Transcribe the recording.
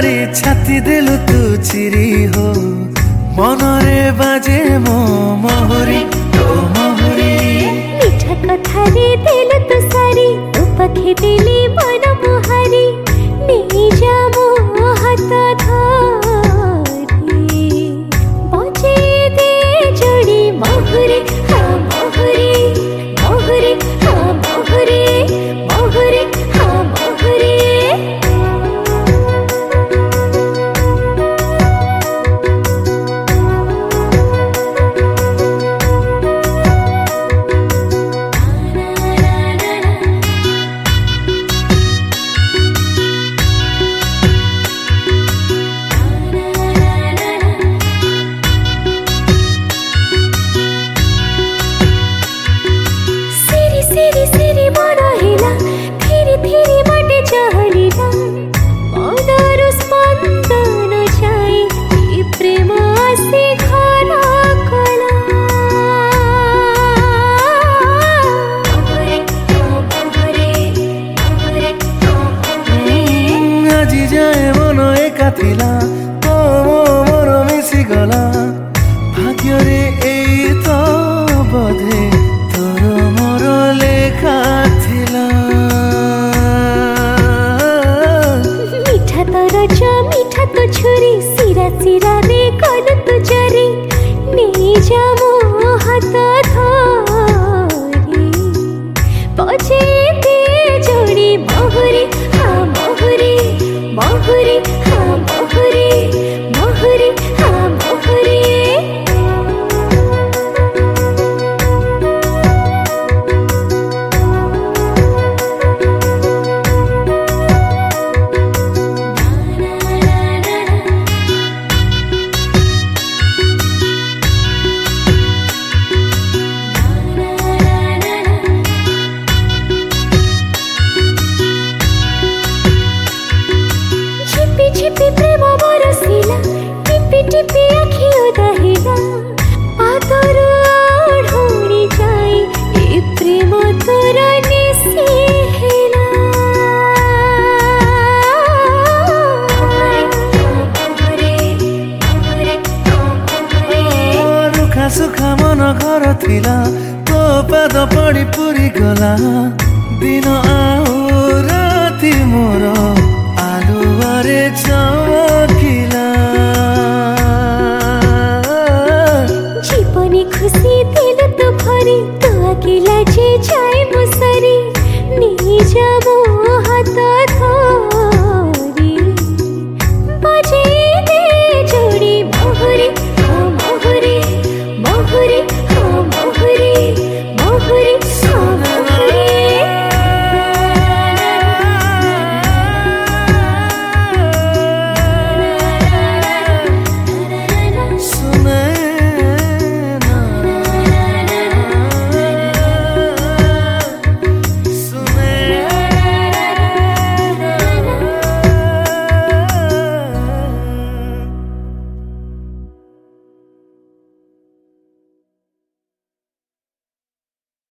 धरी छाती देलु तू चिरी हो मनरे बाजे मो मोहरी तो मोहरी मिठा कथारे देलु तू सारी उपखे देली मन मुहारी नहीं जा मो हाथ धरी बजे दे जोड़ी मोहरी हाँ मोहरी मोहरी हाँ मोहरी मोहरी हाँ मोहरी सिरी सिरी मन हिला फिरी फिरी मटे चहलिला मनर स्पंदन जाई ई प्रेम आसी घर कला আজি जाए मन एका थिला तो मोर मिसी गला भाग्य रे एई तो बधे तोर मोर लेखा थिला मीठा तो रचा मीठा तो छुरी सिरा सिरा रे कल तू जरी नहीं जा मो हाथ धरी बजे दे जोड़ी मोहरी हाँ मोहरी मोहरी हाँ मोहरी मोहरी हाँ मोहरी छिपी छिपी प्रेम बरसिला टिपी टिपी आखि उदाहिला पातर ओढ़णी जाई ए प्रेम तोर निसी हेला रुखा सुखा मन घर थिला तो पाद पड़ी पूरी गला दिन आ